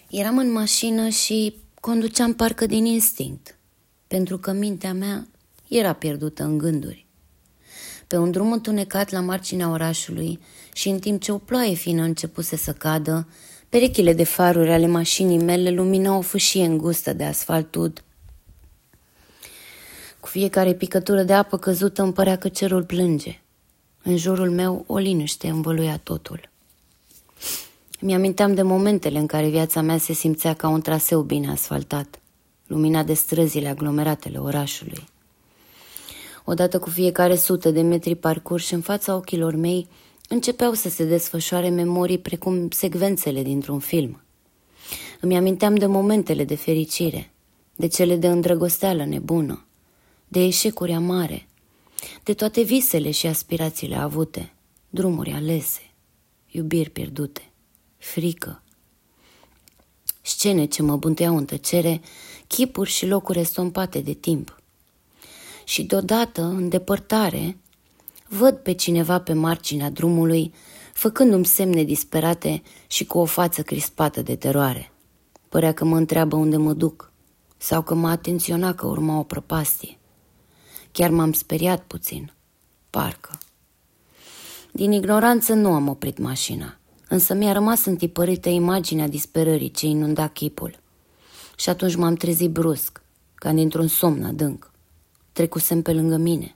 Eram în mașină și conduceam parcă din instinct, pentru că mintea mea era pierdută în gânduri. Pe un drum întunecat la marginea orașului și în timp ce o ploaie fină începuse să cadă, perechile de faruri ale mașinii mele luminau o fâșie îngustă de asfalt ud. Cu fiecare picătură de apă căzută îmi părea că cerul plânge. În jurul meu o liniște învăluia totul. Mi-aminteam de momentele în care viața mea se simțea ca un traseu bine asfaltat, luminat de străzile aglomeratele orașului. Odată cu fiecare 100 de metri parcurși în fața ochilor mei, începeau să se desfășoare memorii precum secvențele dintr-un film. Îmi aminteam de momentele de fericire, de cele de îndrăgosteală nebună, de eșecuri amare, de toate visele și aspirațiile avute, drumuri alese, iubiri pierdute, frică. Scene ce mă bântuiau în tăcere, chipuri și locuri estompate de timp. Și deodată, în depărtare, văd pe cineva pe marginea drumului, făcându-mi semne disperate și cu o față crispată de teroare. Părea că mă întreabă unde mă duc sau că m-a atenționat că urma o prăpastie. Chiar m-am speriat puțin, parcă. Din ignoranță nu am oprit mașina, însă mi-a rămas întipărită imaginea disperării ce inunda chipul. Și atunci m-am trezit brusc, ca dintr-un somn adânc. Trecusem pe lângă mine.